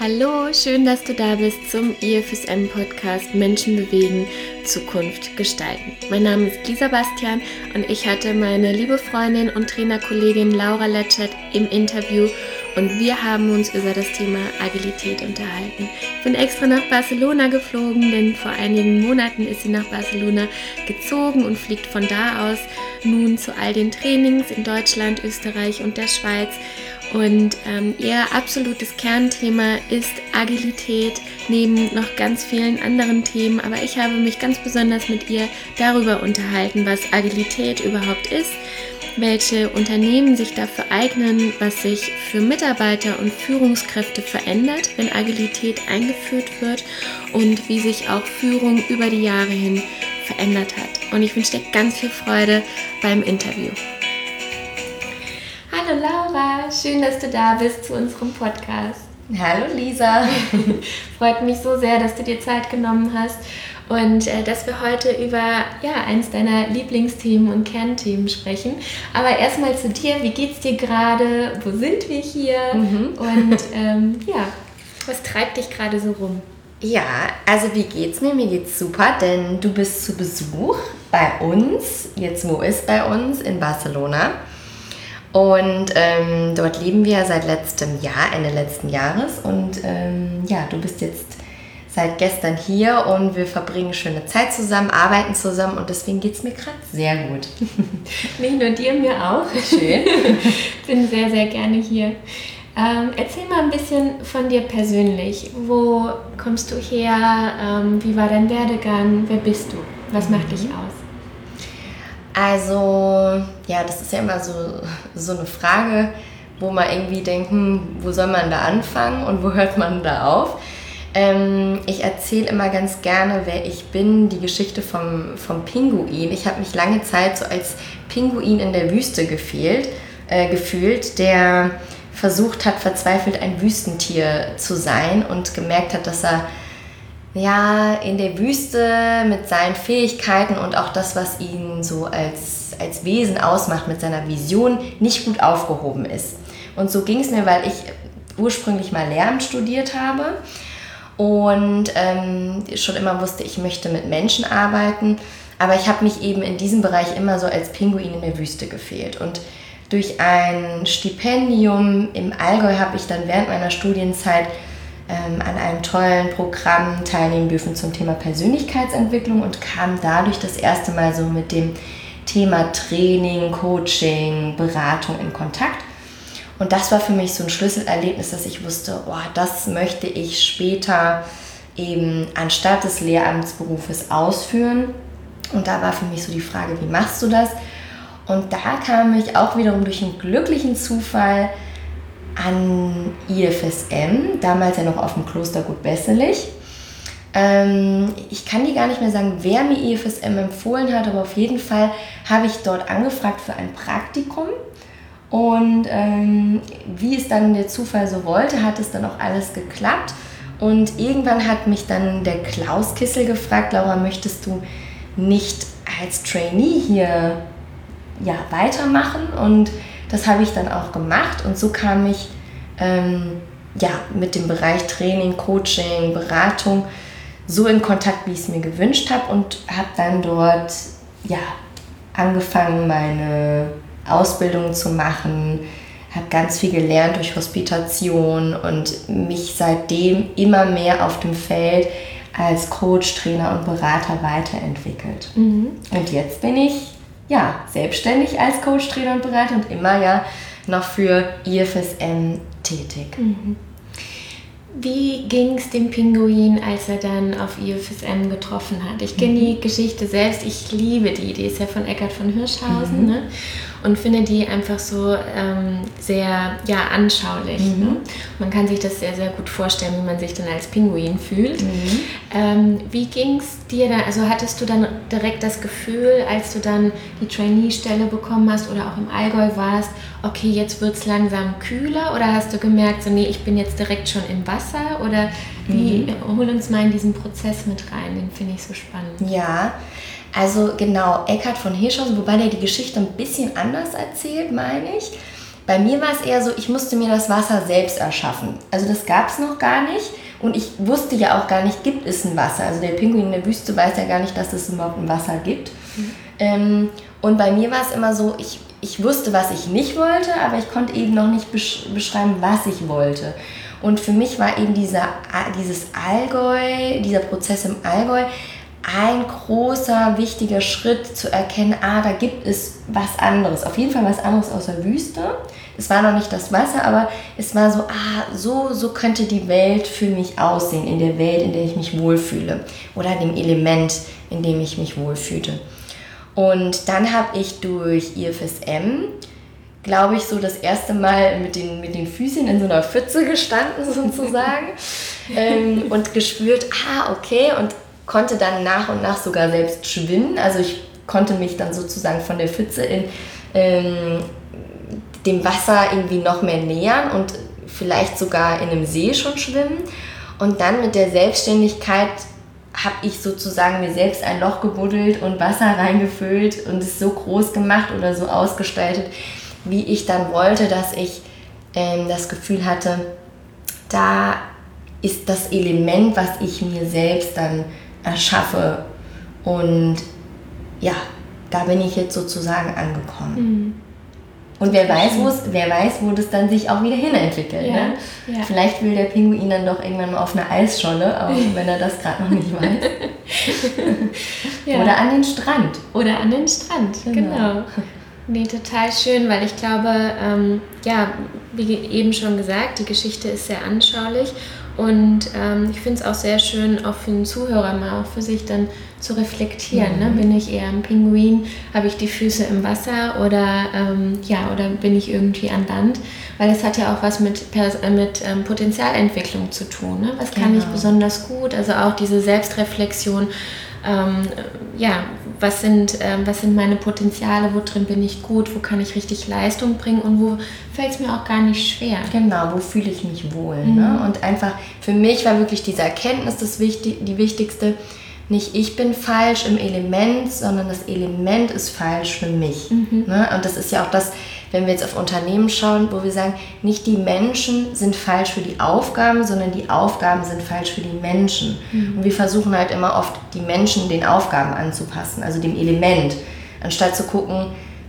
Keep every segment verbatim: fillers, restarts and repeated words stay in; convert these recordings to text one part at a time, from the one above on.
Hallo, schön, dass du da bist zum I F S M-Podcast Menschen bewegen, Zukunft gestalten. Mein Name ist Lisa Bastian und ich hatte meine liebe Freundin und Trainerkollegin Laura Letschert im Interview und wir haben uns über das Thema Agilität unterhalten. Ich bin extra nach Barcelona geflogen, denn vor einigen Monaten ist sie nach Barcelona gezogen und fliegt von da aus nun zu all den Trainings in Deutschland, Österreich und der Schweiz. Und ähm, ihr absolutes Kernthema ist Agilität, neben noch ganz vielen anderen Themen. Aber ich habe mich ganz besonders mit ihr darüber unterhalten, was Agilität überhaupt ist, welche Unternehmen sich dafür eignen, was sich für Mitarbeiter und Führungskräfte verändert, wenn Agilität eingeführt wird und wie sich auch Führung über die Jahre hin verändert hat. Und ich wünsche dir ganz viel Freude beim Interview. Hallo Laura, schön, dass du da bist zu unserem Podcast. Hallo Lisa. Freut mich so sehr, dass du dir Zeit genommen hast und äh, dass wir heute über ja, eins deiner Lieblingsthemen und Kernthemen sprechen. Aber erstmal zu dir, wie geht's dir gerade? Wo sind wir hier? Mhm. Und ähm, ja, was treibt dich gerade so rum? Ja, also wie geht's mir? Mir geht's super, denn du bist zu Besuch bei uns. Jetzt wo ist bei uns? In Barcelona. Und ähm, dort leben wir seit letztem Jahr, Ende letzten Jahres. Und ähm, ja, du bist jetzt seit gestern hier und wir verbringen schöne Zeit zusammen, arbeiten zusammen und deswegen geht es mir gerade sehr gut. Nicht nur dir, mir auch. Schön. Ich bin sehr, sehr gerne hier. Ähm, erzähl mal ein bisschen von dir persönlich. Wo kommst du her? Ähm, wie war dein Werdegang? Wer bist du? Was macht dich aus? Also, ja, das ist ja immer so, so eine Frage, wo man irgendwie denkt, hm, wo soll man da anfangen und wo hört man da auf? Ähm, ich erzähle immer ganz gerne, wer ich bin, die Geschichte vom, vom Pinguin. Ich habe mich lange Zeit so als Pinguin in der Wüste gefehlt, äh, gefühlt, der versucht hat, verzweifelt ein Wüstentier zu sein und gemerkt hat, dass er ja, in der Wüste mit seinen Fähigkeiten und auch das, was ihn so als, als Wesen ausmacht, mit seiner Vision, nicht gut aufgehoben ist. Und so ging es mir, weil ich ursprünglich mal Lehramt studiert habe und ähm, schon immer wusste, ich möchte mit Menschen arbeiten, aber ich habe mich eben in diesem Bereich immer so als Pinguin in der Wüste gefehlt. Und durch ein Stipendium im Allgäu habe ich dann während meiner Studienzeit Ähm, an einem tollen Programm teilnehmen dürfen zum Thema Persönlichkeitsentwicklung und kam dadurch das erste Mal so mit dem Thema Training, Coaching, Beratung in Kontakt. Und das war für mich so ein Schlüsselerlebnis, dass ich wusste, oh, das möchte ich später eben anstatt des Lehramtsberufes ausführen. Und da war für mich so die Frage, wie machst du das? Und da kam ich auch wiederum durch einen glücklichen Zufall an I F S M, damals ja noch auf dem Klostergut Besselich. Ähm, ich kann dir gar nicht mehr sagen, wer mir I F S M empfohlen hat, aber auf jeden Fall habe ich dort angefragt für ein Praktikum. Und ähm, wie es dann der Zufall so wollte, hat es dann auch alles geklappt. Und irgendwann hat mich dann der Klaus Kissel gefragt, Laura, möchtest du nicht als Trainee hier ja, weitermachen? Und das habe ich dann auch gemacht und so kam ich ähm, ja, mit dem Bereich Training, Coaching, Beratung so in Kontakt, wie ich es mir gewünscht habe und habe dann dort ja, angefangen, meine Ausbildung zu machen, habe ganz viel gelernt durch Hospitation und mich seitdem immer mehr auf dem Feld als Coach, Trainer und Berater weiterentwickelt. Mhm. Und jetzt bin ich ja, selbstständig als Coach, Trainer und Berater und immer ja noch für I F S M tätig. Mhm. Wie ging es dem Pinguin, als er dann auf I F S M getroffen hat? Ich kenne mhm. die Geschichte selbst, ich liebe die, die ist ja von Eckhard von Hirschhausen, mhm. ne? Und finde die einfach so ähm, sehr ja, anschaulich. Mhm. Ne? Man kann sich das sehr, sehr gut vorstellen, wie man sich dann als Pinguin fühlt. Mhm. Ähm, wie ging es dir da? Also hattest du dann direkt das Gefühl, als du dann die Trainee-Stelle bekommen hast oder auch im Allgäu warst, okay, jetzt wird es langsam kühler? Oder hast du gemerkt, so nee, ich bin jetzt direkt schon im Wasser? Oder wie, mhm. hol uns mal in diesen Prozess mit rein, den finde ich so spannend. Ja, also genau, Eckhard von Hirschhausen, wobei der die Geschichte ein bisschen anders erzählt, meine ich. bei mir war es eher so, ich musste mir das Wasser selbst erschaffen. Also das gab es noch gar nicht und ich wusste ja auch gar nicht, gibt es ein Wasser. Also der Pinguin in der Wüste weiß ja gar nicht, dass es überhaupt ein Wasser gibt. Mhm. Ähm, und bei mir war es immer so, ich, ich wusste, was ich nicht wollte, aber ich konnte eben noch nicht besch- beschreiben, was ich wollte. Und für mich war eben dieser, dieses Allgäu, dieser Prozess im Allgäu ein großer, wichtiger Schritt zu erkennen, ah, da gibt es was anderes. Auf jeden Fall was anderes aus der Wüste. Es war noch nicht das Wasser, aber es war so, ah, so, so könnte die Welt für mich aussehen, in der Welt, in der ich mich wohlfühle. Oder dem Element, in dem ich mich wohlfühlte. Und dann habe ich durch I F S M, glaube ich, so das erste Mal mit den, mit den Füßchen in so einer Pfütze gestanden, sozusagen. ähm, und gespürt, ah, okay, und konnte dann nach und nach sogar selbst schwimmen. Also ich konnte mich dann sozusagen von der Pfütze in ähm, dem Wasser irgendwie noch mehr nähern und vielleicht sogar in einem See schon schwimmen. Und dann mit der Selbstständigkeit habe ich sozusagen mir selbst ein Loch gebuddelt und Wasser reingefüllt und es so groß gemacht oder so ausgestaltet, wie ich dann wollte, dass ich ähm, das Gefühl hatte, da ist das Element, was ich mir selbst dann erschaffe. Und ja, da bin ich jetzt sozusagen angekommen. Mhm. Und wer weiß, wer weiß, wo das dann sich auch wieder hinentwickelt. Ja, ne? Ja. Vielleicht will der Pinguin dann doch irgendwann mal auf eine Eisscholle, auch wenn er das gerade noch nicht weiß. Ja. Oder an den Strand. Oder an den Strand, genau. genau. Nee, total schön, weil ich glaube, ähm, ja, wie eben schon gesagt, die Geschichte ist sehr anschaulich. Und ähm, ich finde es auch sehr schön, auch für den Zuhörer mal auch für sich dann zu reflektieren. Mhm. Ne? Bin ich eher ein Pinguin? Habe ich die Füße im Wasser oder, ähm, ja, oder bin ich irgendwie an Land? Weil das hat ja auch was mit, Pers- äh, mit ähm, Potenzialentwicklung zu tun. Ne? Was kann genau. ich besonders gut? Also auch diese Selbstreflexion. Ähm, ja, was sind, ähm, was sind meine Potenziale, wo drin bin ich gut, wo kann ich richtig Leistung bringen und wo fällt es mir auch gar nicht schwer. Genau, wo fühle ich mich wohl. Mhm. Ne? Und einfach, für mich war wirklich diese Erkenntnis das wichtig, die wichtigste, nicht ich bin falsch im Element, sondern das Element ist falsch für mich. Mhm. Ne? Und das ist ja auch das, wenn wir jetzt auf Unternehmen schauen, wo wir sagen, nicht die Menschen sind falsch für die Aufgaben, sondern die Aufgaben sind falsch für die Menschen. Mhm. Und wir versuchen halt immer oft, die Menschen den Aufgaben anzupassen, also dem Element, anstatt zu gucken,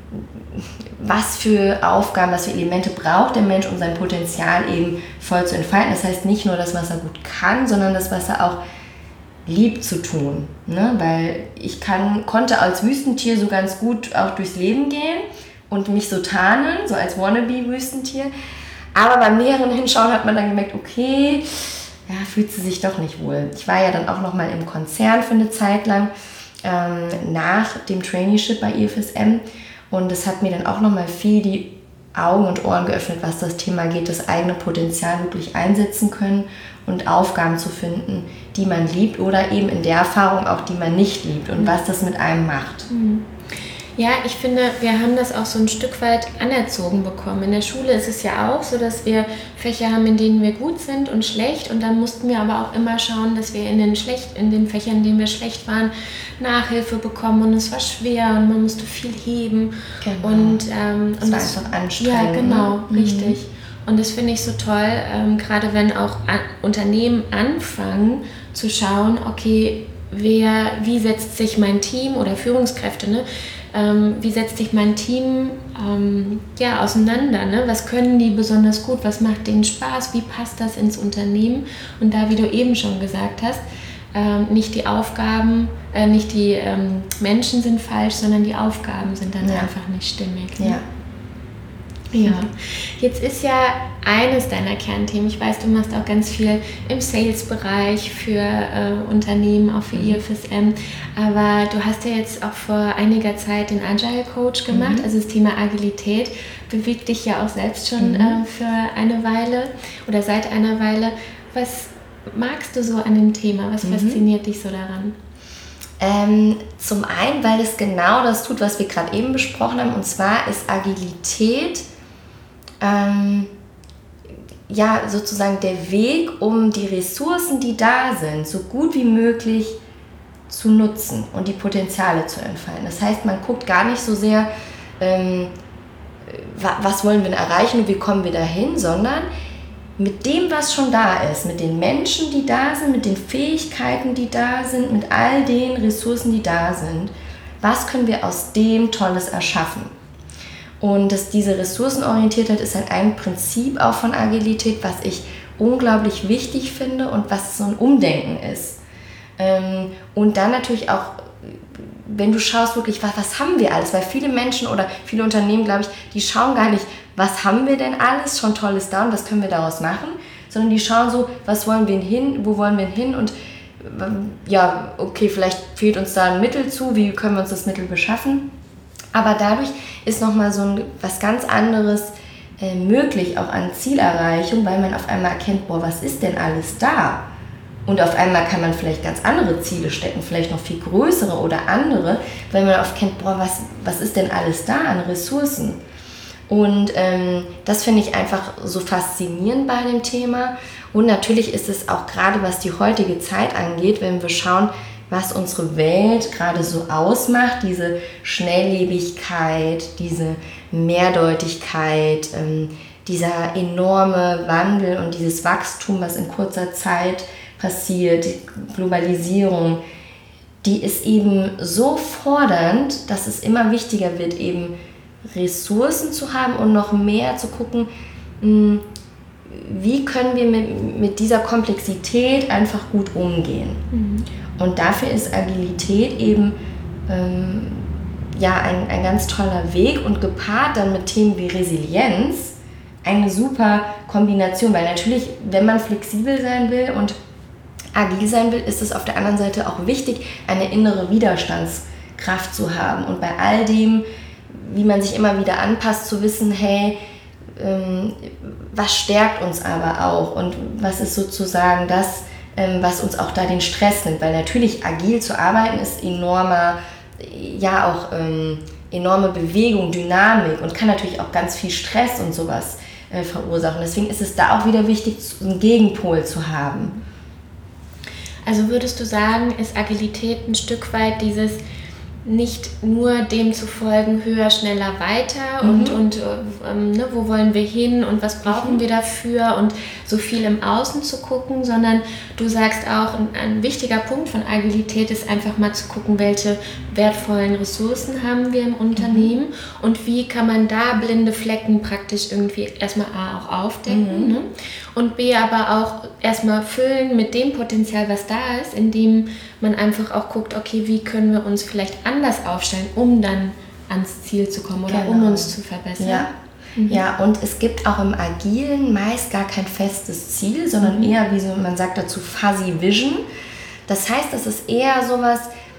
was für Aufgaben, was für Elemente braucht der Mensch, um sein Potenzial eben voll zu entfalten. Das heißt nicht nur das, was er gut kann, sondern das, was er auch liebt zu tun. Ne? Weil ich kann, konnte als Wüstentier so ganz gut auch durchs Leben gehen und mich so tarnen, so als Wannabe-Wüstentier. Aber beim näheren Hinschauen hat man dann gemerkt, okay, ja, fühlt sie sich doch nicht wohl. Ich war ja dann auch nochmal im Konzern für eine Zeit lang, ähm, nach dem Traineeship bei I F S M. Und es hat mir dann auch nochmal viel die Augen und Ohren geöffnet, was das Thema geht, das eigene Potenzial wirklich einsetzen können und Aufgaben zu finden, die man liebt oder eben in der Erfahrung auch, die man nicht liebt und mhm. was das mit einem macht. Mhm. Ja, ich finde, wir haben das auch so ein Stück weit anerzogen bekommen. In der Schule ist es ja auch so, dass wir Fächer haben, in denen wir gut sind und schlecht. Und dann mussten wir aber auch immer schauen, dass wir in den, schlecht, in den Fächern, in denen wir schlecht waren, Nachhilfe bekommen. Und es war schwer und man musste viel heben. Genau. Und, ähm, das und war das, einfach anstrengend. Ja, genau, mhm. richtig. Und das finde ich so toll, ähm, gerade wenn auch an, Unternehmen anfangen zu schauen, okay, wer, wie setzt sich mein Team oder Führungskräfte, ne? Ähm, wie setzt sich mein Team ähm, ja, auseinander? Ne? Was können die besonders gut? Was macht denen Spaß? Wie passt das ins Unternehmen? Und da, wie du eben schon gesagt hast, ähm, nicht die Aufgaben, äh, nicht die ähm, Menschen sind falsch, sondern die Aufgaben sind dann ja. einfach nicht stimmig. Ne? Ja. Ja, jetzt ist ja eines deiner Kernthemen, ich weiß, du machst auch ganz viel im Sales-Bereich für äh, Unternehmen, auch für mhm. I F S M, aber du hast ja jetzt auch vor einiger Zeit den Agile Coach gemacht, mhm. also das Thema Agilität bewegt dich ja auch selbst schon mhm. äh, für eine Weile oder seit einer Weile. Was magst du so an dem Thema? Was mhm. fasziniert dich so daran? Ähm, zum einen, weil es genau das tut, was wir gerade eben besprochen haben, und zwar ist Agilität ähm, ja sozusagen der Weg, um die Ressourcen, die da sind, so gut wie möglich zu nutzen und die Potenziale zu entfalten. Das heißt, man guckt gar nicht so sehr, ähm, was wollen wir denn erreichen und wie kommen wir dahin, sondern mit dem, was schon da ist, mit den Menschen, die da sind, mit den Fähigkeiten, die da sind, mit all den Ressourcen, die da sind, was können wir aus dem Tolles erschaffen? Und dass diese Ressourcenorientiertheit ist halt ein Prinzip auch von Agilität, was ich unglaublich wichtig finde und was so ein Umdenken ist. Und dann natürlich auch, wenn du schaust wirklich, was, was haben wir alles, weil viele Menschen oder viele Unternehmen, glaube ich, die schauen gar nicht, was haben wir denn alles, schon Tolles da und was können wir daraus machen, sondern die schauen so, was wollen wir hin, wo wollen wir hin und ja, okay, vielleicht fehlt uns da ein Mittel zu, wie können wir uns das Mittel beschaffen, aber dadurch ist nochmal so ein, was ganz anderes äh, möglich, auch an Zielerreichung, weil man auf einmal erkennt, boah, was ist denn alles da? Und auf einmal kann man vielleicht ganz andere Ziele stecken, vielleicht noch viel größere oder andere, weil man oft kennt, boah, was, was ist denn alles da an Ressourcen? Und ähm, das finde ich einfach so faszinierend bei dem Thema. Und natürlich ist es auch gerade, was die heutige Zeit angeht, wenn wir schauen, was unsere Welt gerade so ausmacht, diese Schnelllebigkeit, diese Mehrdeutigkeit, ähm, dieser enorme Wandel und dieses Wachstum, was in kurzer Zeit passiert, die Globalisierung, die ist eben so fordernd, dass es immer wichtiger wird, eben Ressourcen zu haben und noch mehr zu gucken, wie können wir mit, mit dieser Komplexität einfach gut umgehen. Mhm. Und dafür ist Agilität eben ähm, ja, ein, ein ganz toller Weg und gepaart dann mit Themen wie Resilienz eine super Kombination, weil natürlich, wenn man flexibel sein will und agil sein will, ist es auf der anderen Seite auch wichtig, eine innere Widerstandskraft zu haben und bei all dem, wie man sich immer wieder anpasst, zu wissen, hey, ähm, was stärkt uns aber auch und was ist sozusagen das, ähm, was uns auch da den Stress nimmt, weil natürlich agil zu arbeiten ist enormer, ja auch ähm, enorme Bewegung, Dynamik und kann natürlich auch ganz viel Stress und sowas äh, verursachen. Deswegen ist es da auch wieder wichtig, einen Gegenpol zu haben. Also würdest du sagen, ist Agilität ein Stück weit dieses nicht nur dem zu folgen, höher, schneller, weiter mhm. und, und ähm, ne, wo wollen wir hin und was brauchen mhm. wir dafür und so viel im Außen zu gucken, sondern du sagst auch, ein, ein wichtiger Punkt von Agilität ist einfach mal zu gucken, welche wertvollen Ressourcen haben wir im Unternehmen mhm. und wie kann man da blinde Flecken praktisch irgendwie erstmal A auch aufdecken mhm. ne? und B aber auch erstmal füllen mit dem Potenzial, was da ist, indem man einfach auch guckt, okay, wie können wir uns vielleicht anders aufstellen, um dann ans Ziel zu kommen oder genau. um uns zu verbessern. Ja. Mhm. Ja, und es gibt auch im Agilen meist gar kein festes Ziel, sondern mhm. eher, wie so, man sagt dazu, Fuzzy Vision. Das heißt, das ist eher sowas,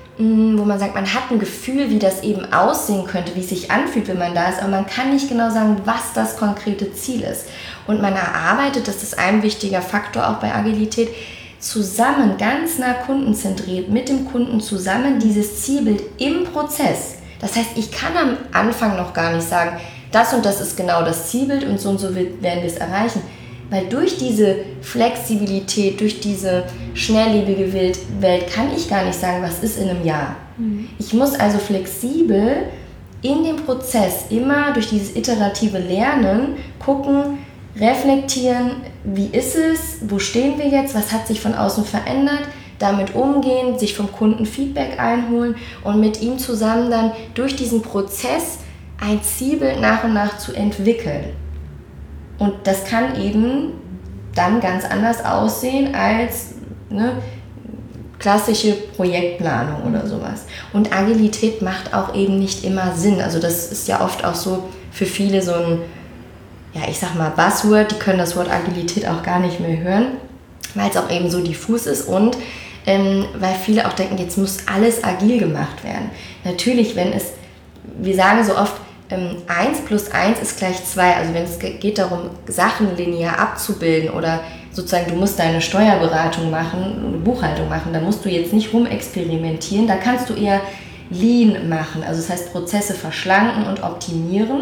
wo man sagt, man hat ein Gefühl, wie das eben aussehen könnte, wie es sich anfühlt, wenn man da ist, aber man kann nicht genau sagen, was das konkrete Ziel ist. Und man erarbeitet, das ist ein wichtiger Faktor auch bei Agilität, zusammen, ganz nah kundenzentriert, mit dem Kunden zusammen dieses Zielbild im Prozess. Das heißt, ich kann am Anfang noch gar nicht sagen, das und das ist genau das Zielbild und so und so werden wir es erreichen. Weil durch diese Flexibilität, durch diese schnelllebige Welt kann ich gar nicht sagen, was ist in einem Jahr. Mhm. Ich muss also flexibel in dem Prozess immer durch dieses iterative Lernen gucken, reflektieren, wie ist es, wo stehen wir jetzt, was hat sich von außen verändert, damit umgehen, sich vom Kunden Feedback einholen und mit ihm zusammen dann durch diesen Prozess ein Zielbild nach und nach zu entwickeln. Und das kann eben dann ganz anders aussehen als ne, klassische Projektplanung oder sowas. Und Agilität macht auch eben nicht immer Sinn. Also das ist ja oft auch so für viele so ein, ja ich sag mal Buzzword, die können das Wort Agilität auch gar nicht mehr hören, weil es auch eben so diffus ist und ähm, weil viele auch denken, jetzt muss alles agil gemacht werden. Natürlich, wenn es, wir sagen so oft, ähm, eins plus eins ist gleich zwei, also wenn es geht darum, Sachen linear abzubilden oder sozusagen du musst deine Steuerberatung machen, eine Buchhaltung machen, da musst du jetzt nicht rumexperimentieren, da kannst du eher Lean machen, also das heißt Prozesse verschlanken und optimieren.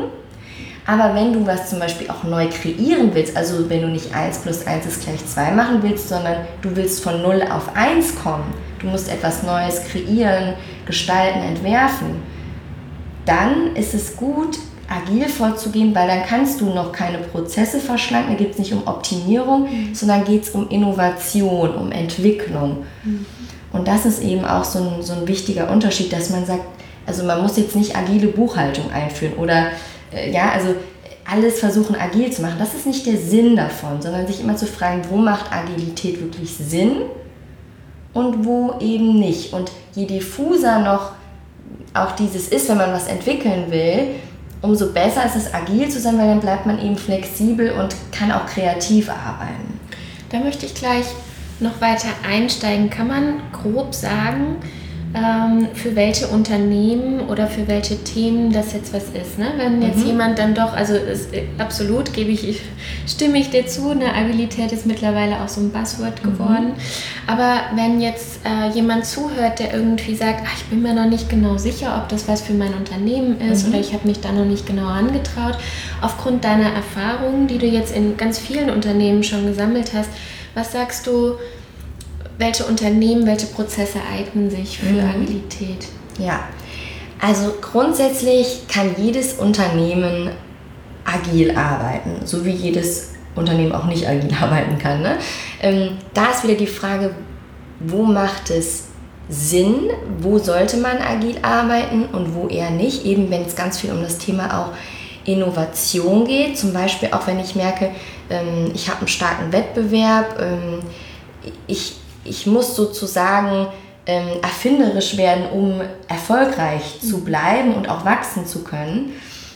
Aber wenn du was zum Beispiel auch neu kreieren willst, also wenn du nicht eins plus eins ist gleich zwei machen willst, sondern du willst von null auf eins kommen, du musst etwas Neues kreieren, gestalten, entwerfen, dann ist es gut, agil vorzugehen, weil dann kannst du noch keine Prozesse verschlanken, da geht es nicht um Optimierung, mhm. sondern geht es um Innovation, um Entwicklung. Mhm. Und das ist eben auch so ein, so ein wichtiger Unterschied, dass man sagt, also man muss jetzt nicht agile Buchhaltung einführen oder äh, ja, also alles versuchen agil zu machen. Das ist nicht der Sinn davon, sondern sich immer zu fragen, wo macht Agilität wirklich Sinn und wo eben nicht. Und je diffuser noch auch dieses ist, wenn man was entwickeln will, umso besser ist es, agil zu sein, weil dann bleibt man eben flexibel und kann auch kreativ arbeiten. Da möchte ich gleich noch weiter einsteigen. Kann man grob sagen, ähm, für welche Unternehmen oder für welche Themen das jetzt was ist? Ne? Wenn jetzt mhm. jemand dann doch, also ist, absolut gebe ich, stimme ich dir zu, ne? Agilität ist mittlerweile auch so ein Buzzword geworden. Mhm. Aber wenn jetzt äh, jemand zuhört, der irgendwie sagt, ach, ich bin mir noch nicht genau sicher, ob das was für mein Unternehmen ist mhm. oder ich habe mich da noch nicht genau angetraut, aufgrund deiner Erfahrungen, die du jetzt in ganz vielen Unternehmen schon gesammelt hast, was sagst du, welche Unternehmen, welche Prozesse eignen sich für mhm. Agilität? Ja, also grundsätzlich kann jedes Unternehmen agil arbeiten, so wie jedes Unternehmen auch nicht agil arbeiten kann. Ne? Ähm, da ist wieder die Frage, wo macht es Sinn, wo sollte man agil arbeiten und wo eher nicht, eben wenn es ganz viel um das Thema auch Innovation geht, zum Beispiel auch wenn ich merke, ähm, ich habe einen starken Wettbewerb, ähm, ich, ich muss sozusagen ähm, erfinderisch werden, um erfolgreich zu bleiben und auch wachsen zu können.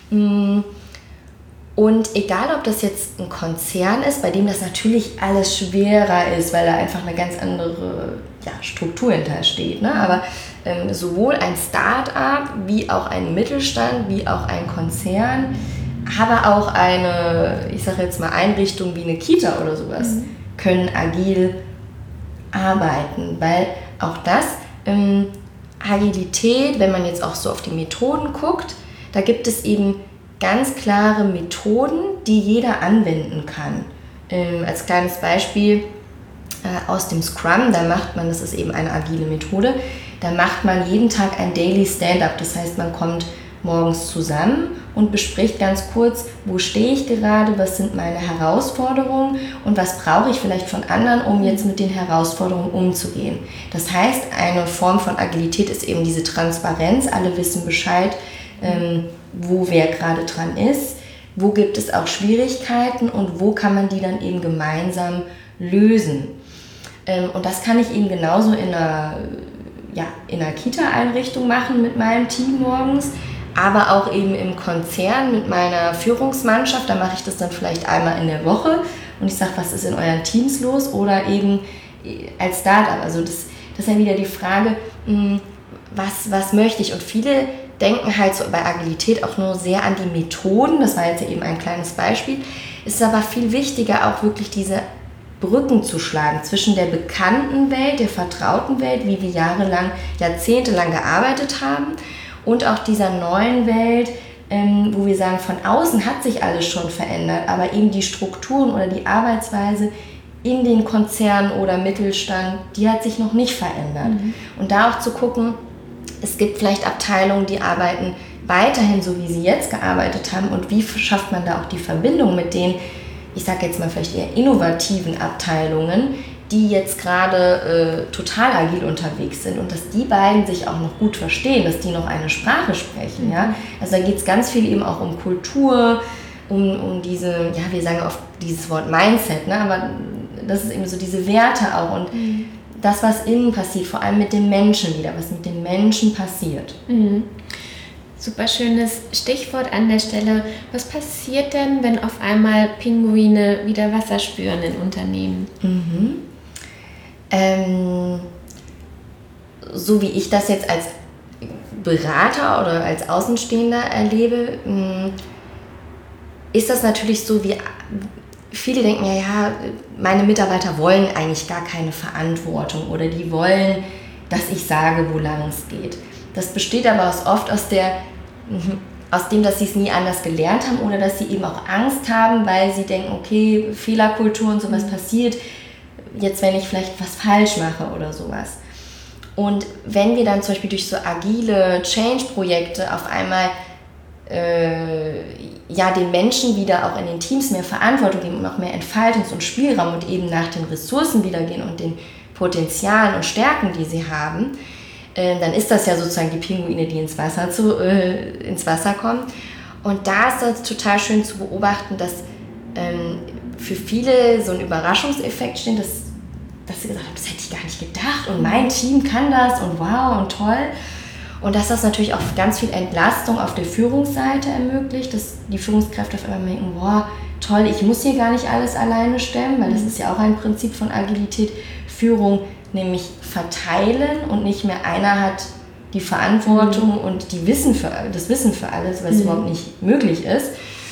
Und egal, ob das jetzt ein Konzern ist, bei dem das natürlich alles schwerer ist, weil da einfach eine ganz andere ja, Struktur hinter steht, ne? Aber ähm, sowohl ein Start-up wie auch ein Mittelstand, wie auch ein Konzern, aber auch eine, ich sage jetzt mal, Einrichtung wie eine Kita oder sowas, mhm. können agil arbeiten, weil auch das, ähm, Agilität, wenn man jetzt auch so auf die Methoden guckt, da gibt es eben ganz klare Methoden, die jeder anwenden kann. Ähm, als kleines Beispiel äh, aus dem Scrum, da macht man, das ist eben eine agile Methode, da macht man jeden Tag ein Daily Stand-up, das heißt, man kommt morgens zusammen und bespricht ganz kurz, wo stehe ich gerade, was sind meine Herausforderungen und was brauche ich vielleicht von anderen, um jetzt mit den Herausforderungen umzugehen. Das heißt, eine Form von Agilität ist eben diese Transparenz, alle wissen Bescheid, ähm, wo wer gerade dran ist, wo gibt es auch Schwierigkeiten und wo kann man die dann eben gemeinsam lösen. Ähm, und das kann ich eben genauso in einer, ja, in einer Kita-Einrichtung machen mit meinem Team morgens, aber auch eben im Konzern mit meiner Führungsmannschaft, da mache ich das dann vielleicht einmal in der Woche und ich sage, was ist in euren Teams los oder eben als Startup. Also das, das ist ja wieder die Frage, was, was möchte ich? Und viele denken halt so bei Agilität auch nur sehr an die Methoden, das war jetzt eben ein kleines Beispiel. Es ist aber viel wichtiger, auch wirklich diese Brücken zu schlagen zwischen der bekannten Welt, der vertrauten Welt, wie wir jahrelang, jahrzehntelang gearbeitet haben, und auch dieser neuen Welt, ähm, wo wir sagen, von außen hat sich alles schon verändert, aber eben die Strukturen oder die Arbeitsweise in den Konzernen oder Mittelstand, die hat sich noch nicht verändert. Mhm. Und da auch zu gucken, es gibt vielleicht Abteilungen, die arbeiten weiterhin so, wie sie jetzt gearbeitet haben, und wie schafft man da auch die Verbindung mit den, ich sage jetzt mal vielleicht eher innovativen Abteilungen, die jetzt gerade äh, total agil unterwegs sind und dass die beiden sich auch noch gut verstehen, dass die noch eine Sprache sprechen. Mhm. Ja? Also da geht es ganz viel eben auch um Kultur, um, um diese, ja, wir sagen oft dieses Wort Mindset, ne? Aber das ist eben so diese Werte auch und mhm. das, was innen passiert, vor allem mit den Menschen wieder, was mit den Menschen passiert. Mhm. Super schönes Stichwort an der Stelle. Was passiert denn, wenn auf einmal Pinguine wieder Wasser spüren in Unternehmen? Mhm. Ähm, so wie ich das jetzt als Berater oder als Außenstehender erlebe, ist das natürlich so, wie viele denken ja, ja, meine Mitarbeiter wollen eigentlich gar keine Verantwortung oder die wollen, dass ich sage, wo lang es geht. Das besteht aber oft aus der, aus dem, dass sie es nie anders gelernt haben oder dass sie eben auch Angst haben, weil sie denken, okay, Fehlerkultur und sowas mhm. passiert, jetzt wenn ich vielleicht was falsch mache oder sowas. Und wenn wir dann zum Beispiel durch so agile Change-Projekte auf einmal äh, ja, den Menschen wieder auch in den Teams mehr Verantwortung geben und auch mehr Entfaltungs- und Spielraum und eben nach den Ressourcen wieder gehen und den Potenzialen und Stärken, die sie haben, äh, dann ist das ja sozusagen die Pinguine, die ins Wasser, zu, äh, ins Wasser kommen. Und da ist das total schön zu beobachten, dass ähm, für viele so ein Überraschungseffekt steht, dass, dass sie gesagt haben, das hätte ich gar nicht gedacht und mein Team kann das und wow und toll. Und dass das natürlich auch ganz viel Entlastung auf der Führungsseite ermöglicht, dass die Führungskräfte auf einmal denken, boah, toll, ich muss hier gar nicht alles alleine stemmen, weil das ist ja auch ein Prinzip von Agilität, Führung, nämlich verteilen und nicht mehr einer hat die Verantwortung mhm. und die Wissen für, das Wissen für alles, was mhm. überhaupt nicht möglich ist.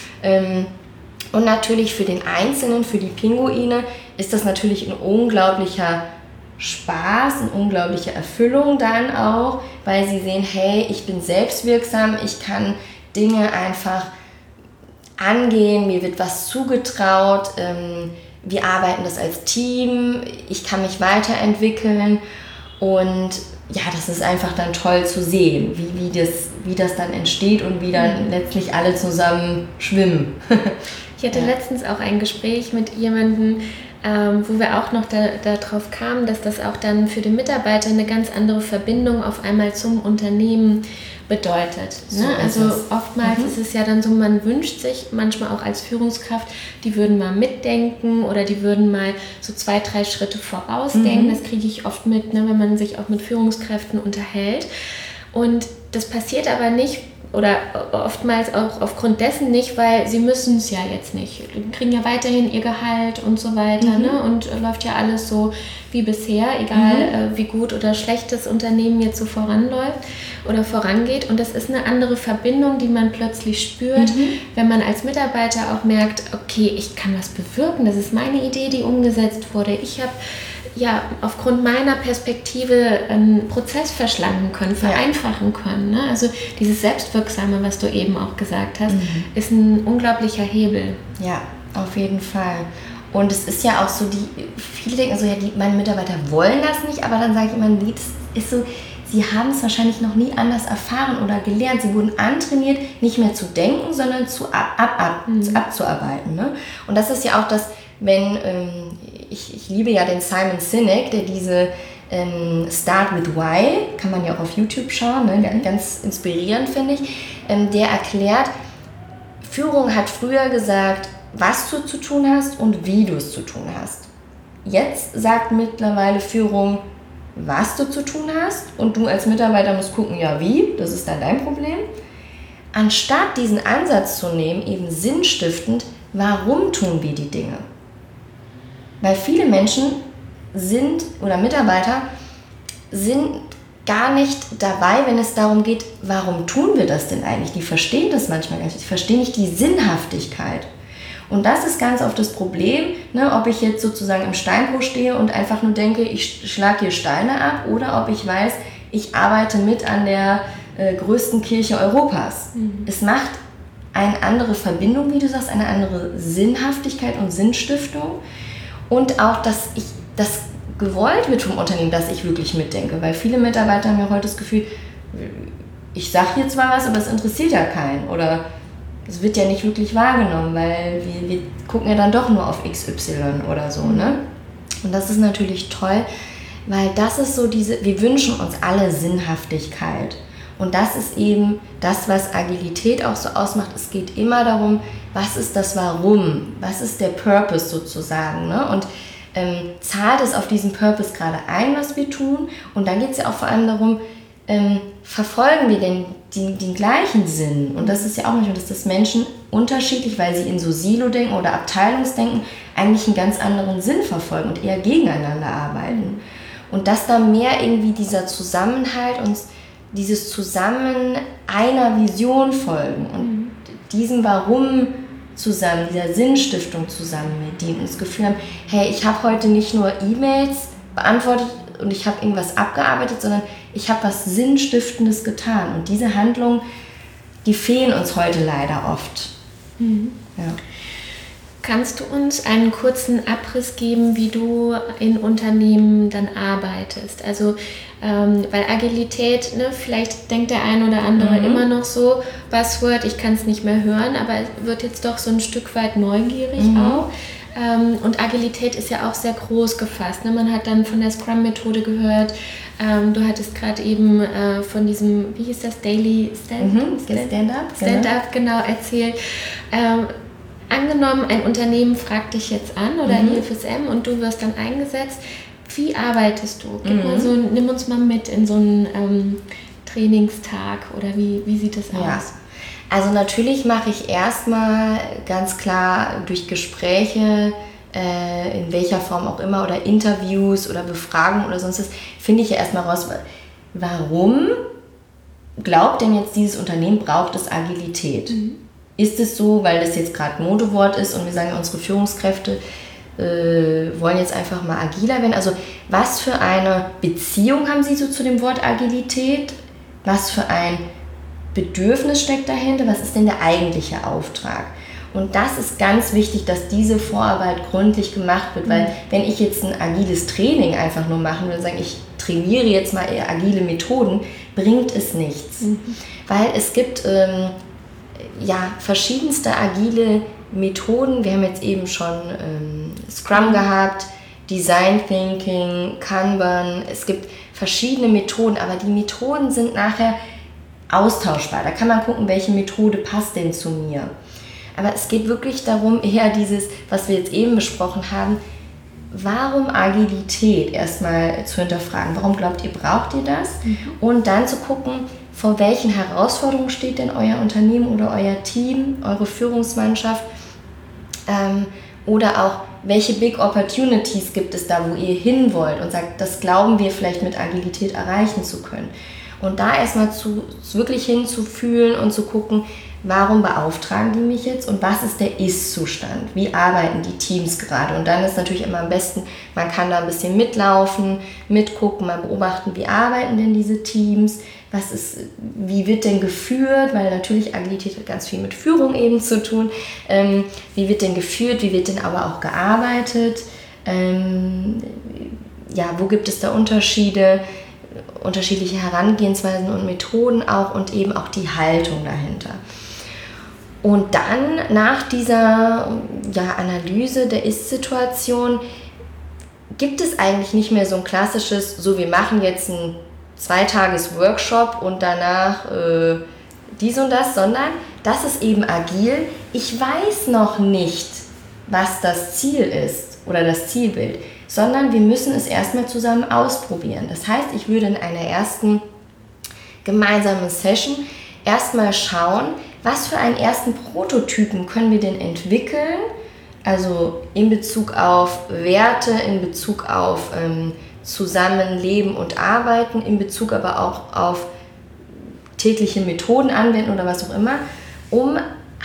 Und natürlich für den Einzelnen, für die Pinguine, ist das natürlich ein unglaublicher Spaß, eine unglaubliche Erfüllung dann auch, weil sie sehen, hey, ich bin selbstwirksam, ich kann Dinge einfach angehen, mir wird was zugetraut, ähm, wir arbeiten das als Team, ich kann mich weiterentwickeln und ja, das ist einfach dann toll zu sehen, wie, wie, das, wie das dann entsteht und wie dann letztlich alle zusammen schwimmen. Ich hatte ja. letztens auch ein Gespräch mit jemandem, ähm, wo wir auch noch da, darauf kamen, dass das auch dann für den Mitarbeiter eine ganz andere Verbindung auf einmal zum Unternehmen bedeutet. So ne? Also es. oftmals mhm. ist es ja dann so, man wünscht sich manchmal auch als Führungskraft, die würden mal mitdenken oder die würden mal so zwei, drei Schritte vorausdenken. Mhm. Das kriege ich oft mit, ne, wenn man sich auch mit Führungskräften unterhält. Und das passiert aber nicht oder oftmals auch aufgrund dessen nicht, weil sie müssen es ja jetzt nicht. Die kriegen ja weiterhin ihr Gehalt und so weiter mhm. ne? Und äh, läuft ja alles so wie bisher, egal mhm. äh, wie gut oder schlecht das Unternehmen jetzt so voranläuft oder vorangeht. Und das ist eine andere Verbindung, die man plötzlich spürt, mhm. wenn man als Mitarbeiter auch merkt, okay, ich kann was bewirken, das ist meine Idee, die umgesetzt wurde. Ich habe ja aufgrund meiner Perspektive einen Prozess verschlanken können, vereinfachen können. Ne? Also dieses Selbstwirksame, was du eben auch gesagt hast, mhm. ist ein unglaublicher Hebel. Ja, auf jeden Fall. Und es ist ja auch so, die viele denken so, ja, die, meine Mitarbeiter wollen das nicht, aber dann sage ich immer, nee, das ist so, sie haben es wahrscheinlich noch nie anders erfahren oder gelernt. Sie wurden antrainiert, nicht mehr zu denken, sondern zu ab, ab, ab, mhm. abzuarbeiten. Ne? Und das ist ja auch das, wenn, ähm, ich, ich liebe ja den Simon Sinek, der diese ähm, Start with Why, kann man ja auch auf YouTube schauen, ne? mhm. ganz inspirierend finde ich, ähm, der erklärt, Führung hat früher gesagt, was du zu tun hast und wie du es zu tun hast. Jetzt sagt mittlerweile Führung, was du zu tun hast und du als Mitarbeiter musst gucken, ja wie, das ist dann dein Problem. Anstatt diesen Ansatz zu nehmen, eben sinnstiftend, warum tun wir die Dinge? Weil viele Menschen sind oder Mitarbeiter sind gar nicht dabei, wenn es darum geht, warum tun wir das denn eigentlich? Die verstehen das manchmal gar nicht, die verstehen nicht die Sinnhaftigkeit. Und das ist ganz oft das Problem, ne, ob ich jetzt sozusagen im Steinbruch stehe und einfach nur denke, ich schlage hier Steine ab oder ob ich weiß, ich arbeite mit an der äh, größten Kirche Europas. Mhm. Es macht eine andere Verbindung, wie du sagst, eine andere Sinnhaftigkeit und Sinnstiftung und auch, dass ich das gewollt wird vom Unternehmen, dass ich wirklich mitdenke, weil viele Mitarbeiter haben ja heute das Gefühl, ich sage hier zwar was, aber es interessiert ja keinen oder es wird ja nicht wirklich wahrgenommen, weil wir, wir gucken ja dann doch nur auf X Y oder so, ne? Und das ist natürlich toll, weil das ist so diese, wir wünschen uns alle Sinnhaftigkeit. Und das ist eben das, was Agilität auch so ausmacht. Es geht immer darum, was ist das Warum? Was ist der Purpose sozusagen, ne? Und ähm, zahlt es auf diesen Purpose gerade ein, was wir tun? Und dann geht es ja auch vor allem darum, ähm, verfolgen wir denn den, den gleichen Sinn? Und das ist ja auch manchmal, dass das Menschen unterschiedlich, weil sie in so Silo-Denken oder Abteilungsdenken eigentlich einen ganz anderen Sinn verfolgen und eher gegeneinander arbeiten. Und dass da mehr irgendwie dieser Zusammenhalt und dieses Zusammen einer Vision folgen und mhm. diesem Warum zusammen, dieser Sinnstiftung zusammen mit denen und das Gefühl haben, hey, ich habe heute nicht nur E-Mails beantwortet und ich habe irgendwas abgearbeitet, sondern ich habe was Sinnstiftendes getan. Und diese Handlungen, die fehlen uns heute leider oft. Mhm. Ja. Kannst du uns einen kurzen Abriss geben, wie du in Unternehmen dann arbeitest? Also, ähm, weil Agilität, ne, vielleicht denkt der ein oder andere mhm. immer noch so, Buzzword, ich kann es nicht mehr hören, aber es wird jetzt doch so ein Stück weit neugierig mhm. auch. Ähm, und Agilität ist ja auch sehr groß gefasst. Ne? Man hat dann von der Scrum-Methode gehört, ähm, du hattest gerade eben äh, von diesem, wie hieß das, Daily Stand- mhm. Stand- Stand-up, Stand-up genau erzählt. Ähm, Angenommen, ein Unternehmen fragt dich jetzt an oder mhm. I F S M und du wirst dann eingesetzt. Wie arbeitest du? Gib mhm. mal so, nimm uns mal mit in so einen ähm, Trainingstag oder wie, wie sieht das ja. aus? Also natürlich mache ich erstmal ganz klar durch Gespräche, äh, in welcher Form auch immer, oder Interviews oder Befragungen oder sonst was, finde ich ja erstmal raus, warum glaubt denn jetzt dieses Unternehmen, braucht es Agilität? Mhm. Ist es so, weil das jetzt gerade Modewort ist und wir sagen, unsere Führungskräfte äh, wollen jetzt einfach mal agiler werden? Also was für eine Beziehung haben Sie so zu dem Wort Agilität? Was für ein Bedürfnis steckt dahinter? Was ist denn der eigentliche Auftrag? Und das ist ganz wichtig, dass diese Vorarbeit gründlich gemacht wird, weil wenn ich jetzt ein agiles Training einfach nur machen will und sagen, ich trainiere jetzt mal eher agile Methoden, bringt es nichts. Mhm. Weil es gibt ähm, ja, verschiedenste agile Methoden. Wir haben jetzt eben schon ähm, Scrum gehabt, Design Thinking, Kanban. Es gibt verschiedene Methoden, aber die Methoden sind nachher austauschbar. Da kann man gucken, welche Methode passt denn zu mir. Aber es geht wirklich darum, eher dieses, was wir jetzt eben besprochen haben, warum Agilität erstmal zu hinterfragen. Warum glaubt ihr, braucht ihr das? Mhm. Und dann zu gucken, vor welchen Herausforderungen steht denn euer Unternehmen oder euer Team, eure Führungsmannschaft? Ähm, oder auch, welche Big Opportunities gibt es da, wo ihr hin wollt und sagt, das glauben wir vielleicht mit Agilität erreichen zu können. Und da erstmal zu, wirklich hinzufühlen und zu gucken, warum beauftragen die mich jetzt und was ist der Ist-Zustand? Wie arbeiten die Teams gerade? Und dann ist natürlich immer am besten, man kann da ein bisschen mitlaufen, mitgucken, mal beobachten, wie arbeiten denn diese Teams? Was ist, wie wird denn geführt? Weil natürlich Agilität hat ganz viel mit Führung eben zu tun. Ähm, wie wird denn geführt? Wie wird denn aber auch gearbeitet? Ähm, ja, wo gibt es da Unterschiede? Unterschiedliche Herangehensweisen und Methoden auch und eben auch die Haltung dahinter. Und dann nach dieser ja, Analyse der Ist-Situation gibt es eigentlich nicht mehr so ein klassisches, so wir machen jetzt einen Zweitages-Workshop und danach äh, dies und das, sondern das ist eben agil. Ich weiß noch nicht, was das Ziel ist oder das Zielbild, sondern wir müssen es erstmal zusammen ausprobieren. Das heißt, ich würde in einer ersten gemeinsamen Session erstmal schauen, was für einen ersten Prototypen können wir denn entwickeln, also in Bezug auf Werte, in Bezug auf ähm, Zusammenleben und Arbeiten, in Bezug aber auch auf tägliche Methoden anwenden oder was auch immer, um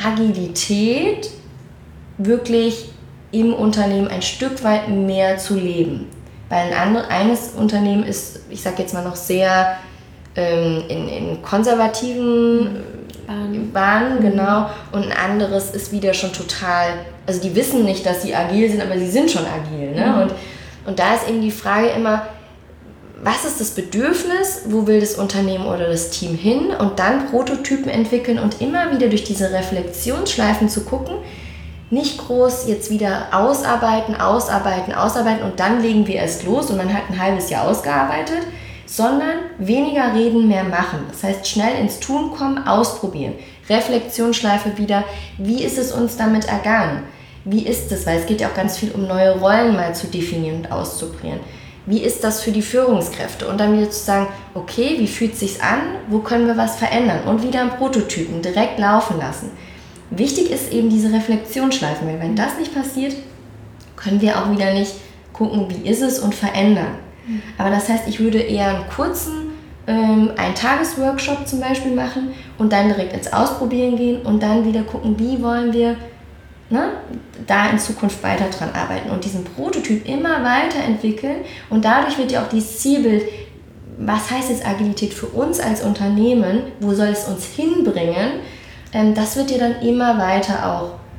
Agilität wirklich im Unternehmen ein Stück weit mehr zu leben. Weil ein anderes, eines Unternehmen ist, ich sage jetzt mal noch sehr ähm, in, in konservativen Bahnen, Bahnen genau, und ein anderes ist wieder schon total, also die wissen nicht, dass sie agil sind, aber sie sind schon agil. Ne? Mhm. Und, und da ist eben die Frage immer, was ist das Bedürfnis, wo will das Unternehmen oder das Team hin, und dann Prototypen entwickeln und immer wieder durch diese Reflexionsschleifen zu gucken, nicht groß jetzt wieder ausarbeiten, ausarbeiten, ausarbeiten und dann legen wir erst los und man hat ein halbes Jahr ausgearbeitet, sondern weniger reden, mehr machen. Das heißt, schnell ins Tun kommen, ausprobieren. Reflexionsschleife wieder, wie ist es uns damit ergangen? Wie ist es, weil es geht ja auch ganz viel um neue Rollen mal zu definieren und auszuprobieren. Wie ist das für die Führungskräfte? Und dann wieder zu sagen, okay, wie fühlt es sich an? Wo können wir was verändern? Und wieder einen Prototypen direkt laufen lassen. Wichtig ist eben diese Reflexionsschleifen, weil wenn das nicht passiert, können wir auch wieder nicht gucken, wie ist es und verändern. Mhm. Aber das heißt, ich würde eher einen kurzen, ähm, einen Tagesworkshop zum Beispiel machen und dann direkt ins Ausprobieren gehen und dann wieder gucken, wie wollen wir ne, da in Zukunft weiter dran arbeiten und diesen Prototyp immer weiterentwickeln, und dadurch wird ja auch dieses Zielbild, was heißt jetzt Agilität für uns als Unternehmen, wo soll es uns hinbringen, das wird dir dann immer weiter auch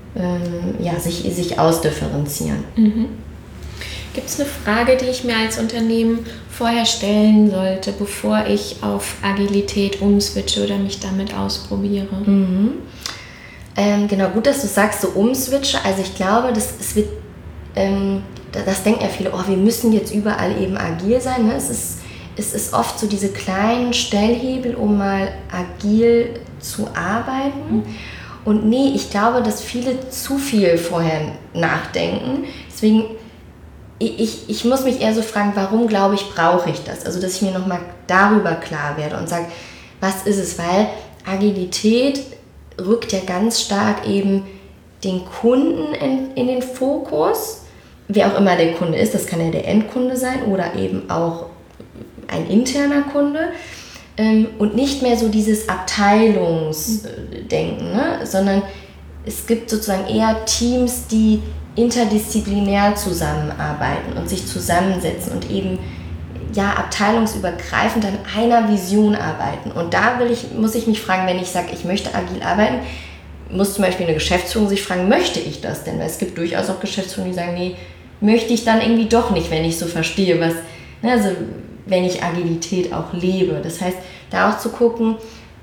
ähm, ja, sich, sich ausdifferenzieren. Mhm. Gibt es eine Frage, die ich mir als Unternehmen vorher stellen sollte, bevor ich auf Agilität umswitche oder mich damit ausprobiere? Mhm. Ähm, genau, gut, dass du sagst, so umswitche. Also ich glaube, das, es wird, ähm, das, das denken ja viele, oh, wir müssen jetzt überall eben agil sein. Ne? Es ist, es ist oft so diese kleinen Stellhebel, um mal agil zu arbeiten. Mhm. Und nee, ich glaube, dass viele zu viel vorher nachdenken. Deswegen, ich, ich muss mich eher so fragen, warum glaube ich, brauche ich das? Also, dass ich mir nochmal darüber klar werde und sage, was ist es? Weil Agilität rückt ja ganz stark eben den Kunden in, in den Fokus. Wer auch immer der Kunde ist, das kann ja der Endkunde sein oder eben auch ein interner Kunde. Und nicht mehr so dieses Abteilungsdenken, ne? Sondern es gibt sozusagen eher Teams, die interdisziplinär zusammenarbeiten und sich zusammensetzen und eben ja abteilungsübergreifend an einer Vision arbeiten. Und da will ich, muss ich mich fragen, wenn ich sage, ich möchte agil arbeiten, muss zum Beispiel eine Geschäftsführung sich fragen, möchte ich das denn? Weil es gibt durchaus auch Geschäftsführungen, die sagen, nee, möchte ich dann irgendwie doch nicht, wenn ich so verstehe, was, ne, also wenn ich Agilität auch lebe. Das heißt, da auch zu gucken,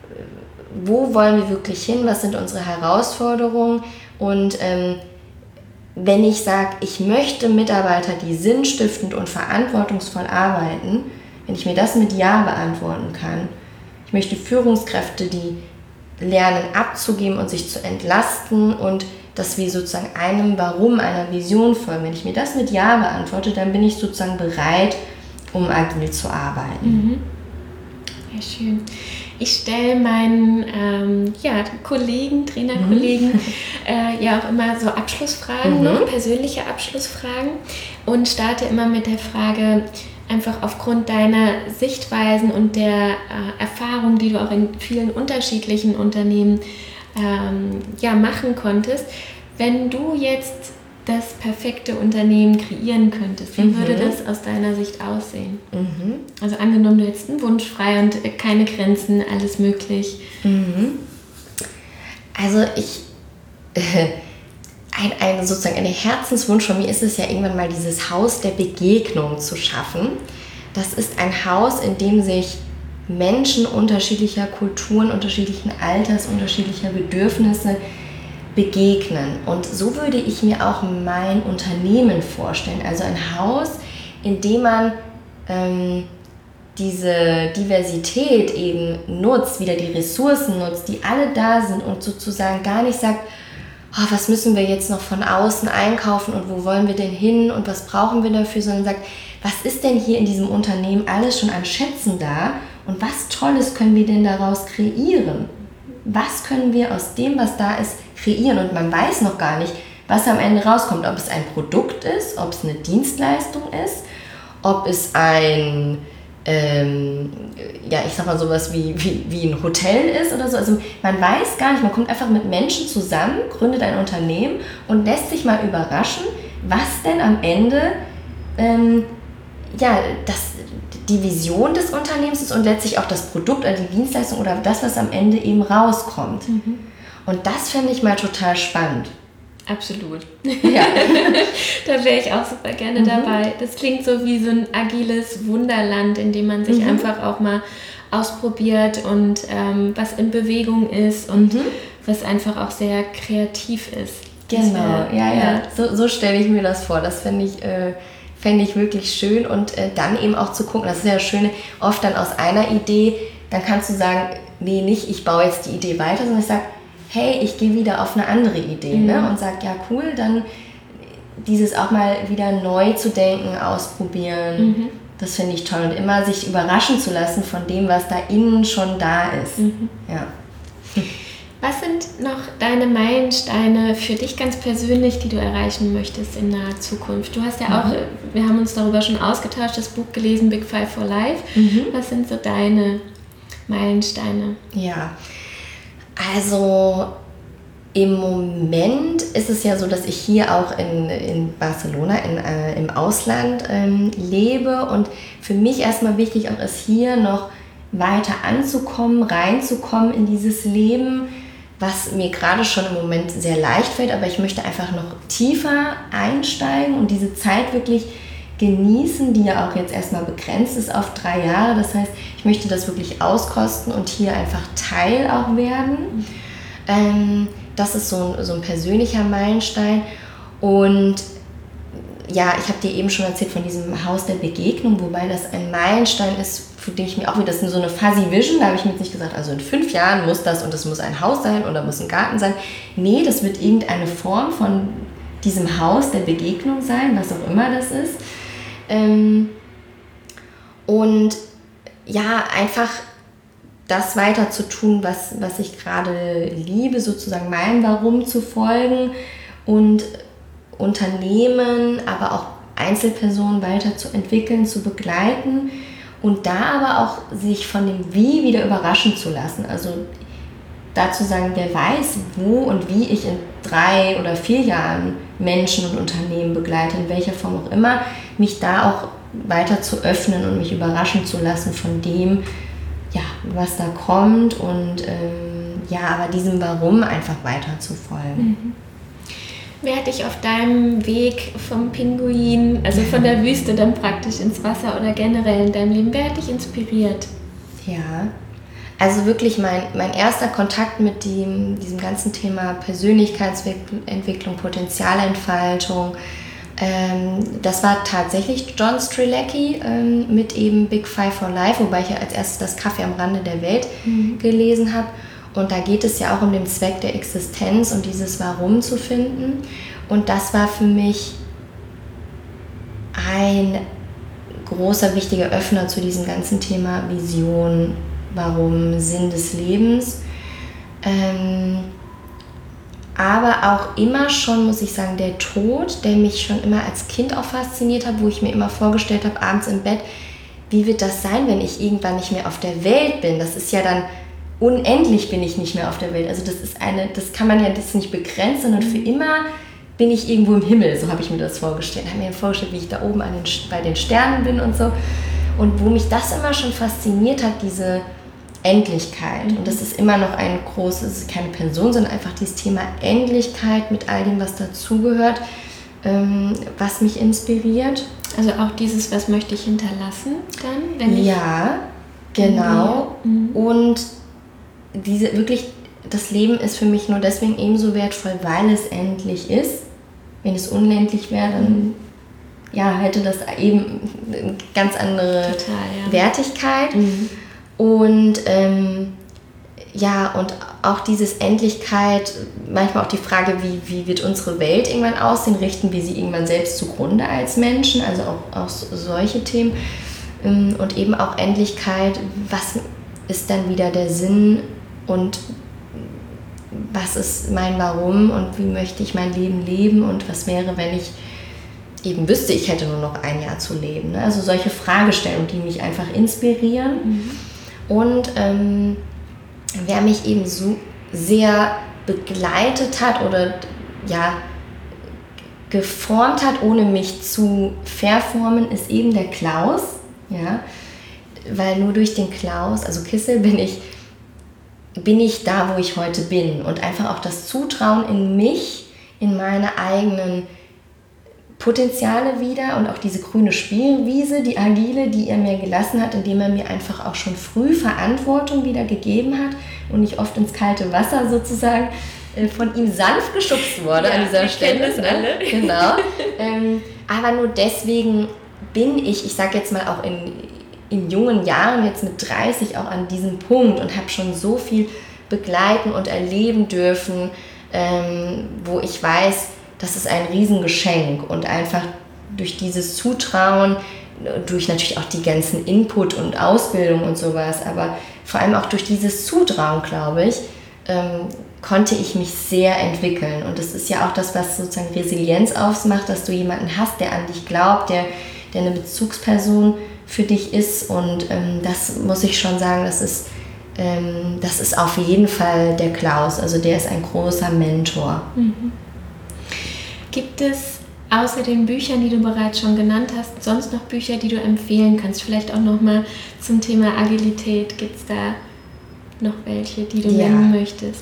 wo wollen wir wirklich hin, was sind unsere Herausforderungen und ähm, wenn ich sage, ich möchte Mitarbeiter, die sinnstiftend und verantwortungsvoll arbeiten, wenn ich mir das mit Ja beantworten kann, ich möchte Führungskräfte, die lernen abzugeben und sich zu entlasten und dass wir sozusagen einem Warum, einer Vision folgen, wenn ich mir das mit Ja beantworte, dann bin ich sozusagen bereit, um agil zu arbeiten. Mhm. Ja, schön. Ich stelle meinen ähm, ja, Kollegen, Trainerkollegen mhm. äh, ja auch immer so Abschlussfragen, mhm. noch persönliche Abschlussfragen und starte immer mit der Frage, einfach aufgrund deiner Sichtweisen und der äh, Erfahrung, die du auch in vielen unterschiedlichen Unternehmen ähm, ja, machen konntest, wenn du jetzt das perfekte Unternehmen kreieren könntest, wie mhm. würde das aus deiner Sicht aussehen? Mhm. Also angenommen, du hättest einen Wunsch frei und keine Grenzen, alles möglich. Mhm. Also ich, äh, ein, ein, sozusagen ein Herzenswunsch von mir ist es ja irgendwann mal dieses Haus der Begegnung zu schaffen. Das ist ein Haus, in dem sich Menschen unterschiedlicher Kulturen, unterschiedlichen Alters, unterschiedlicher Bedürfnisse begegnen. Und so würde ich mir auch mein Unternehmen vorstellen. Also ein Haus, in dem man ähm, diese Diversität eben nutzt, wieder die Ressourcen nutzt, die alle da sind und sozusagen gar nicht sagt, oh, was müssen wir jetzt noch von außen einkaufen und wo wollen wir denn hin und was brauchen wir dafür, sondern sagt, was ist denn hier in diesem Unternehmen alles schon an Schätzen da und was Tolles können wir denn daraus kreieren? Was können wir aus dem, was da ist, kreieren? Und man weiß noch gar nicht, was am Ende rauskommt. Ob es ein Produkt ist, ob es eine Dienstleistung ist, ob es ein, ähm, ja, ich sag mal sowas wie, wie, wie ein Hotel ist oder so. Also man weiß gar nicht, man kommt einfach mit Menschen zusammen, gründet ein Unternehmen und lässt sich mal überraschen, was denn am Ende ähm, ja, das, die Vision des Unternehmens ist und letztlich auch das Produkt oder die Dienstleistung oder das, was am Ende eben rauskommt. Mhm. Und das fände ich mal total spannend. Absolut. Ja. Da wäre ich auch super gerne mhm. dabei. Das klingt so wie so ein agiles Wunderland, in dem man sich mhm. einfach auch mal ausprobiert und ähm, was in Bewegung ist und mhm. was einfach auch sehr kreativ ist. Genau, wär, ja, ja. ja. So, so stelle ich mir das vor. Das fände ich... Äh, Fände ich wirklich schön und äh, dann eben auch zu gucken, das ist ja das Schöne, oft dann aus einer Idee, dann kannst du sagen, nee, nicht ich baue jetzt die Idee weiter, sondern ich sage, hey, ich gehe wieder auf eine andere Idee mhm. ne? Und sage, ja cool, dann dieses auch mal wieder neu zu denken, ausprobieren, mhm. das finde ich toll und immer sich überraschen zu lassen von dem, was da innen schon da ist. Mhm. Ja. Was sind noch deine Meilensteine für dich ganz persönlich, die du erreichen möchtest in naher Zukunft? Du hast ja auch, mhm. wir haben uns darüber schon ausgetauscht, das Buch gelesen, Big Five for Life. Mhm. Was sind so deine Meilensteine? Ja, also im Moment ist es ja so, dass ich hier auch in, in Barcelona, in, äh, im Ausland ähm, lebe und für mich erstmal wichtig auch ist, hier noch weiter anzukommen, reinzukommen in dieses Leben, was mir gerade schon im Moment sehr leicht fällt, aber ich möchte einfach noch tiefer einsteigen und diese Zeit wirklich genießen, die ja auch jetzt erstmal begrenzt ist auf drei Jahre. Das heißt, ich möchte das wirklich auskosten und hier einfach Teil auch werden. Ähm, das ist so ein, so ein persönlicher Meilenstein. Und ja, ich habe dir eben schon erzählt von diesem Haus der Begegnung, wobei das ein Meilenstein ist, für den ich mir auch wieder, das ist so eine fuzzy Vision, da habe ich mir jetzt nicht gesagt, also in fünf Jahren muss das und das muss ein Haus sein oder muss ein Garten sein. Nee, das wird irgendeine Form von diesem Haus der Begegnung sein, was auch immer das ist. Ähm, und ja, einfach das weiter zu tun, was, was ich gerade liebe, sozusagen meinem Warum zu folgen und Unternehmen, aber auch Einzelpersonen weiterzuentwickeln, zu begleiten und da aber auch sich von dem Wie wieder überraschen zu lassen. Also dazu sagen, wer weiß, wo und wie ich in drei oder vier Jahren Menschen und Unternehmen begleite, in welcher Form auch immer, mich da auch weiter zu öffnen und mich überraschen zu lassen von dem, ja, was da kommt und ähm, ja, aber diesem Warum einfach weiter zu folgen. Mhm. Wer hat dich auf deinem Weg vom Pinguin, also von der Wüste dann praktisch ins Wasser oder generell in deinem Leben, wer hat dich inspiriert? Ja, also wirklich mein, mein erster Kontakt mit dem, diesem ganzen Thema Persönlichkeitsentwicklung, Potenzialentfaltung, ähm, das war tatsächlich John Strzelecki ähm, mit eben Big Five for Life, wobei ich ja als erstes das Kaffee am Rande der Welt mhm. gelesen habe. Und da geht es ja auch um den Zweck der Existenz und dieses Warum zu finden. Und das war für mich ein großer, wichtiger Öffner zu diesem ganzen Thema Vision, Warum, Sinn des Lebens. Ähm, aber auch immer schon, muss ich sagen, der Tod, der mich schon immer als Kind auch fasziniert hat, wo ich mir immer vorgestellt habe, abends im Bett, wie wird das sein, wenn ich irgendwann nicht mehr auf der Welt bin? Das ist ja dann unendlich, bin ich nicht mehr auf der Welt. Also das ist eine, das kann man ja das nicht begrenzen, sondern für immer bin ich irgendwo im Himmel. So habe ich mir das vorgestellt. Ich habe mir vorgestellt, wie ich da oben an den, bei den Sternen bin und so. Und wo mich das immer schon fasziniert hat, diese Endlichkeit. Und das ist immer noch ein großes, keine Person, sondern einfach dieses Thema Endlichkeit mit all dem, was dazugehört, ähm, was mich inspiriert. Also auch dieses, was möchte ich hinterlassen dann? Wenn ich ja, genau. Mhm. Und diese wirklich, das Leben ist für mich nur deswegen ebenso wertvoll, weil es endlich ist. Wenn es unendlich wäre, dann mhm. ja, hätte das eben eine ganz andere Total, ja. Wertigkeit. Mhm. Und ähm, ja, und auch dieses Endlichkeit, manchmal auch die Frage, wie, wie wird unsere Welt irgendwann aussehen, richten wir sie irgendwann selbst zugrunde als Menschen, also auch, auch solche Themen. Und eben auch Endlichkeit, was ist dann wieder der Sinn und was ist mein Warum und wie möchte ich mein Leben leben und was wäre, wenn ich eben wüsste, ich hätte nur noch ein Jahr zu leben. Ne? Also solche Fragestellungen, die mich einfach inspirieren. Mhm. Und ähm, wer mich eben so sehr begleitet hat oder ja, geformt hat, ohne mich zu verformen, ist eben der Klaus. Ja? Weil nur durch den Klaus, also Kissel, bin ich, bin ich da, wo ich heute bin. Und einfach auch das Zutrauen in mich, in meine eigenen Potenziale wieder und auch diese grüne Spielwiese, die agile, die er mir gelassen hat, indem er mir einfach auch schon früh Verantwortung wieder gegeben hat und ich oft ins kalte Wasser sozusagen äh, von ihm sanft geschubst wurde ja, an dieser Stelle. Das alle. Genau. ähm, aber nur deswegen bin ich, ich sage jetzt mal auch in, in jungen Jahren, jetzt mit dreißig, auch an diesem Punkt und habe schon so viel begleiten und erleben dürfen, ähm, wo ich weiß, das ist ein Riesengeschenk und einfach durch dieses Zutrauen, durch natürlich auch die ganzen Input und Ausbildung und sowas, aber vor allem auch durch dieses Zutrauen, glaube ich, ähm, konnte ich mich sehr entwickeln. Und das ist ja auch das, was sozusagen Resilienz ausmacht, dass du jemanden hast, der an dich glaubt, der, der eine Bezugsperson für dich ist. Und ähm, das muss ich schon sagen, das ist, ähm, das ist auf jeden Fall der Klaus. Also der ist ein großer Mentor. Mhm. Gibt es außer den Büchern, die du bereits schon genannt hast, sonst noch Bücher, die du empfehlen kannst? Vielleicht auch nochmal zum Thema Agilität. Gibt es da noch welche, die du ja. nennen möchtest?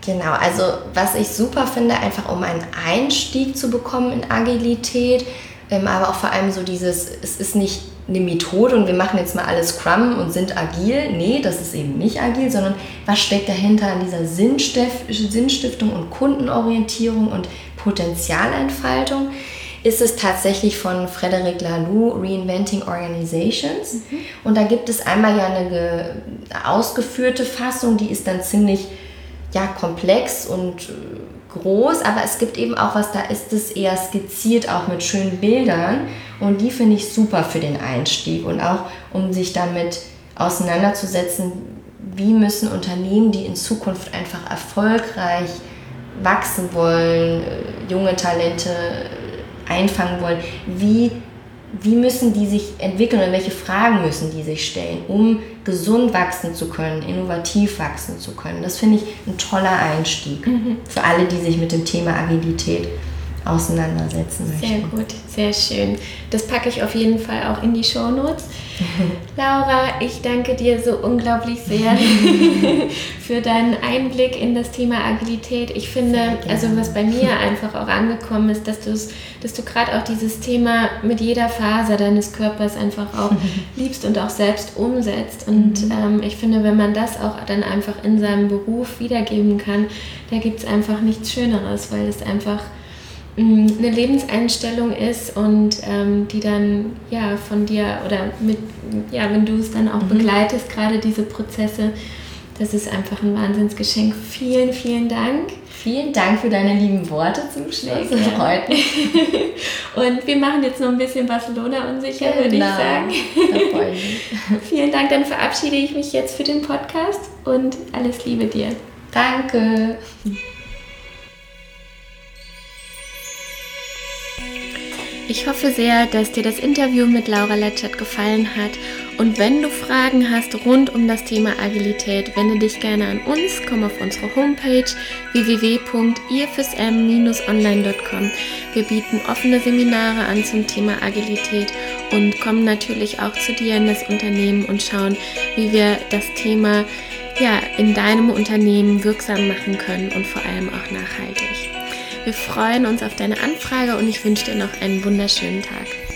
Genau, also was ich super finde, einfach um einen Einstieg zu bekommen in Agilität, ähm, aber auch vor allem so dieses, es ist nicht eine Methode und wir machen jetzt mal alles Scrum und sind agil. Nee, das ist eben nicht agil, sondern was steckt dahinter an dieser Sinnstif- Sinnstiftung und Kundenorientierung und Potenzialentfaltung? Ist es tatsächlich von Frederic Laloux, Reinventing Organizations. Mhm. Und da gibt es einmal ja eine ge- ausgeführte Fassung, die ist dann ziemlich ja, komplex und groß, aber es gibt eben auch was, da ist es eher skizziert, auch mit schönen Bildern und die finde ich super für den Einstieg und auch um sich damit auseinanderzusetzen, wie müssen Unternehmen, die in Zukunft einfach erfolgreich wachsen wollen, junge Talente einfangen wollen, wie Wie müssen die sich entwickeln oder welche Fragen müssen die sich stellen, um gesund wachsen zu können, innovativ wachsen zu können? Das finde ich ein toller Einstieg mhm. für alle, die sich mit dem Thema Agilität auseinandersetzen möchten. Sehr gut, sehr schön. Das packe ich auf jeden Fall auch in die Shownotes. Laura, ich danke dir so unglaublich sehr für deinen Einblick in das Thema Agilität. Ich finde, also was bei mir einfach auch angekommen ist, dass, dass du gerade auch dieses Thema mit jeder Faser deines Körpers einfach auch liebst und auch selbst umsetzt. Und mhm. ähm, ich finde, wenn man das auch dann einfach in seinem Beruf wiedergeben kann, da gibt es einfach nichts Schöneres, weil es einfach eine Lebenseinstellung ist und ähm, die dann ja von dir oder mit, ja, wenn du es dann auch mhm. begleitest, gerade diese Prozesse, das ist einfach ein Wahnsinnsgeschenk. Vielen, vielen Dank. Vielen Dank für deine lieben Worte zum Schluss. Das freut mich. Und wir machen jetzt noch ein bisschen Barcelona unsicher, genau. würde ich sagen. Da freue ich mich. Vielen Dank, dann verabschiede ich mich jetzt für den Podcast und alles Liebe dir. Danke. Ich hoffe sehr, dass dir das Interview mit Laura Letschert gefallen hat und wenn du Fragen hast rund um das Thema Agilität, wende dich gerne an uns, komm auf unsere Homepage w w w punkt i f s m dash online punkt com. Wir bieten offene Seminare an zum Thema Agilität und kommen natürlich auch zu dir in das Unternehmen und schauen, wie wir das Thema ja, in deinem Unternehmen wirksam machen können und vor allem auch nachhaltig. Wir freuen uns auf deine Anfrage und ich wünsche dir noch einen wunderschönen Tag.